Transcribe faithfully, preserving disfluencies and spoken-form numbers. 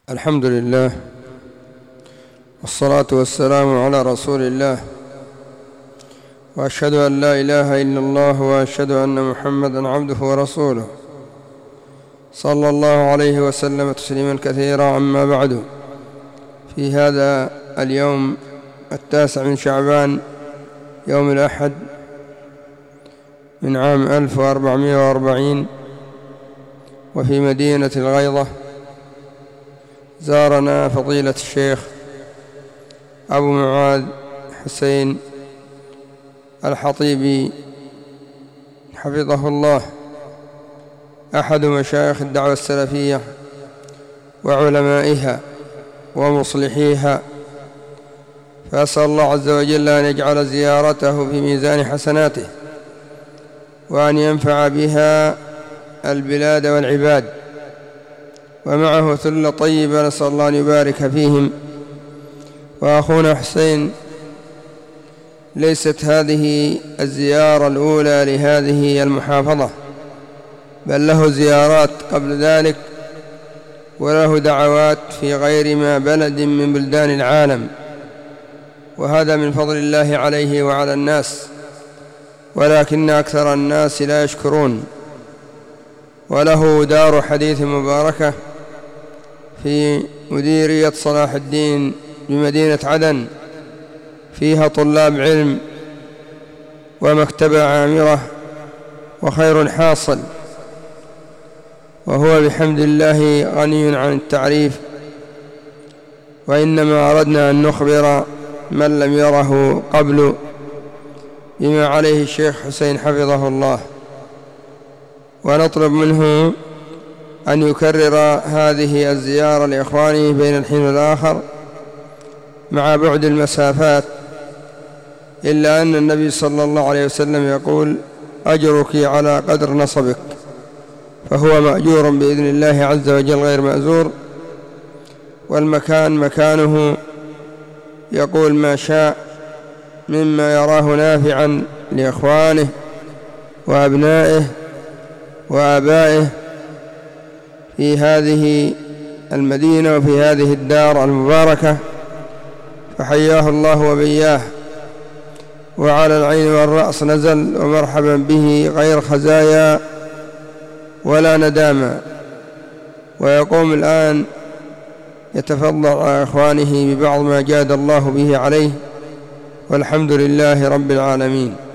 الحمد لله والصلاة والسلام على رسول الله، وأشهد أن لا إله إلا الله وأشهد أن محمدًا عبده ورسوله صلى الله عليه وسلم تسليمًا كثيرا. أما بعد، في هذا اليوم التاسع من شعبان يوم الأحد من عام ألف وأربعمائة وأربعين، وفي مدينة الغيضة زارنا فضيلة الشيخ أبو معاذ حسين الحطيبي حفظه الله، أحد مشايخ الدعوة السلفية وعلمائها ومصلحيها، فأسأل الله عز وجل أن يجعل زيارته في ميزان حسناته، وأن ينفع بها البلاد والعباد، ومعه ثلة طيبة نسأل الله أن يبارك فيهم. وأخونا حسين، ليست هذه الزيارة الأولى لهذه المحافظة، بل له زيارات قبل ذلك، وله دعوات في غير ما بلد من بلدان العالم، وهذا من فضل الله عليه وعلى الناس، ولكن أكثر الناس لا يشكرون. وله دار حديث مباركة في مديرية صلاح الدين بمدينة عدن، فيها طلاب علم ومكتبة عامرة وخير حاصل، وهو بحمد الله غني عن التعريف، وإنما أردنا أن نخبر من لم يره قبل بما عليه الشيخ حسين حفظه الله، ونطلب منه أن يكرر هذه الزيارة لإخوانه بين الحين والآخر مع بعد المسافات، إلا أن النبي صلى الله عليه وسلم يقول: أجرك على قدر نصبك، فهو مأجور بإذن الله عز وجل غير مأزور. والمكان مكانه، يقول ما شاء مما يراه نافعا لإخوانه وأبنائه وآبائه في هذه المدينة وفي هذه الدار المباركة، فحياه الله وبياه، وعلى العين والرأس نزل، ومرحبا به غير خزايا ولا ندامة. ويقوم الآن يتفضل على إخوانه ببعض ما جاد الله به عليه، والحمد لله رب العالمين.